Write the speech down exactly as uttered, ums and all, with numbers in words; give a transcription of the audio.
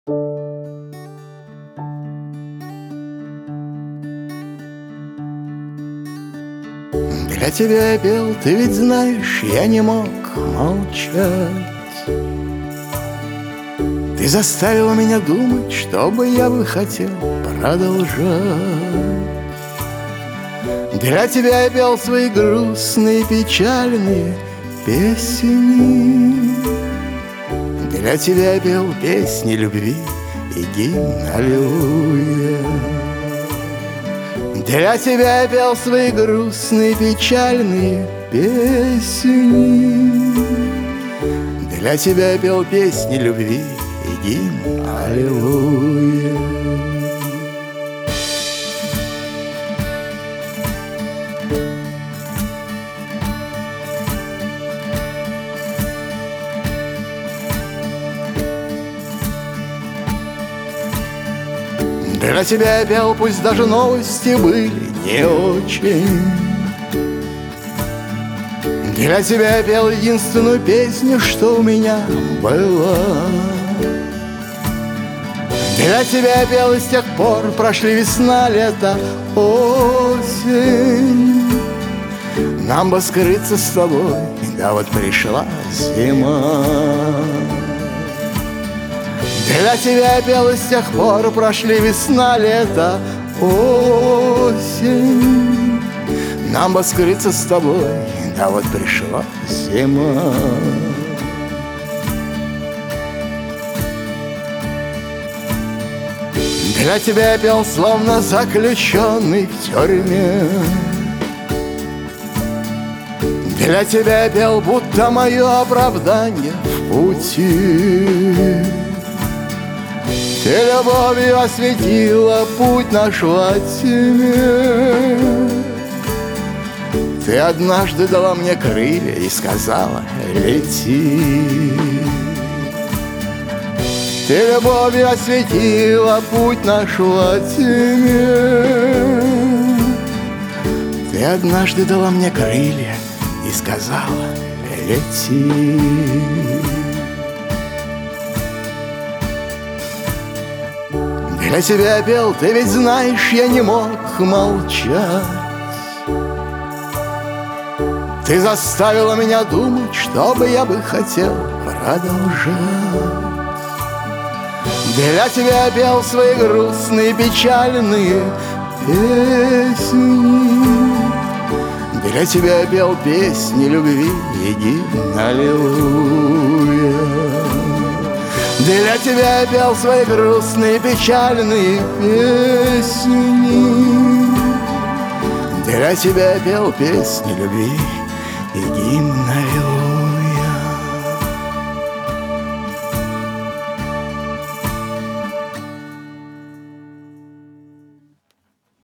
Для тебя я пел, ты ведь знаешь, я не мог молчать. Ты заставила меня думать, что бы я бы хотел продолжать. Для тебя я пел свои грустные, печальные песни. Для тебя я пел песни любви и гимн аллилуйя. Для тебя я пел свои грустные, печальные песни. Для тебя я пел песни любви и гимн аллилуйя. Для тебя я пел, пусть даже новости были не очень. Для тебя я пел единственную песню, что у меня была. Для тебя я пел, и с тех пор прошли весна, лето, осень. Нам бы скрыться с тобой, да вот пришла зима. Для тебя я пел, и с тех пор прошли весна, лето, осень. Нам бы скрыться с тобой, да вот пришла зима. Для тебя я пел, словно заключенный в тюрьме. Для тебя я пел, будто мое оправдание в пути. Ты любовью осветила путь наш во тьме. Ты однажды дала мне крылья и сказала: лети. Ты любовью осветила путь наш во тьме. Ты однажды дала мне крылья и сказала: лети. Для тебя я пел, ты ведь знаешь, я не мог молчать. Ты заставила меня думать, что бы я бы хотел продолжать. Для тебя я пел свои грустные, печальные песни. Для тебя я пел песни любви и гимн аллилуйя. Для тебя я пел свои грустные, печальные песни. Для тебя я пел песни любви и гимн аллилуйя.